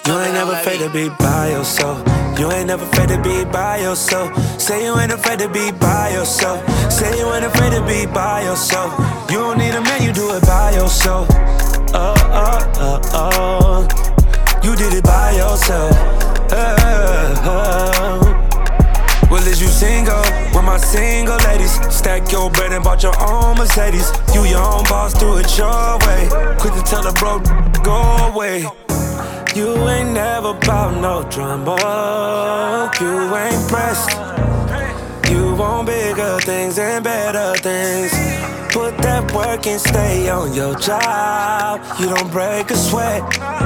You ain't never afraid to be by yourself. You ain't never afraid to be by yourself. Say you ain't afraid to be by yourself. Say you ain't afraid to be by yourself. You don't need a man, you do it by yourself. Oh, oh, oh, oh. You did it by yourself. Oh, oh. Well, is you single? With my single ladies. Stack your bread and bought your own Mercedes. You your own boss, do it your way. Quick to tell a bro, go away. You ain't never bout no drama. You ain't pressed. You want bigger things and better things. Put that work and stay on your job. You don't break a sweat.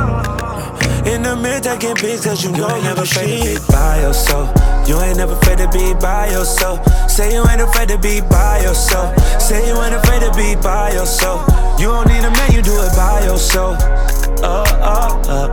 In the mirror taking pics cause you know you never afraid to be by yourself. You ain't never afraid to be by yourself. Say you ain't afraid to be by yourself. Say you ain't afraid to be by yourself. You don't need a man, you do it by yourself. Oh, oh, oh,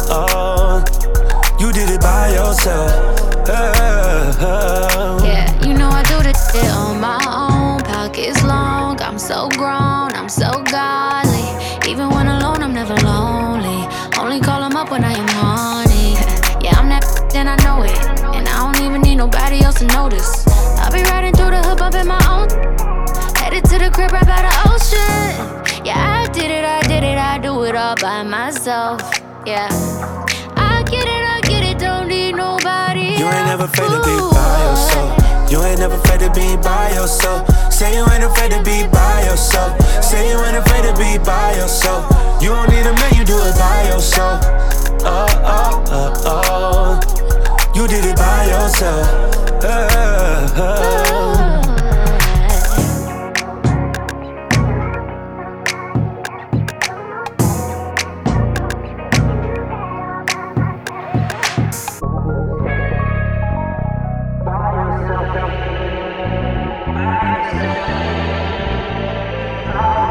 oh. You did it by yourself. Oh, oh. Yeah, you know I do this shit on my own. Pockets long, I'm so grown, I'm so godly. Even when alone, I'm never lonely. Only call him up when I am horny. Yeah, I'm that and I know it. And I don't even need nobody else to notice. I'll be riding through the hood, bumping my own. Headed to the crib right by the ocean. Yeah, I did it, I do it all by myself. Yeah, I get it, don't need nobody. You ain't never afraid to be by yourself. You ain't never afraid to be by yourself. Say you ain't afraid to be by yourself. Say you ain't afraid to be by yourself. You don't need a man, you do it by yourself. Oh, oh, oh, oh. You did it by yourself. Oh, oh. By yourself.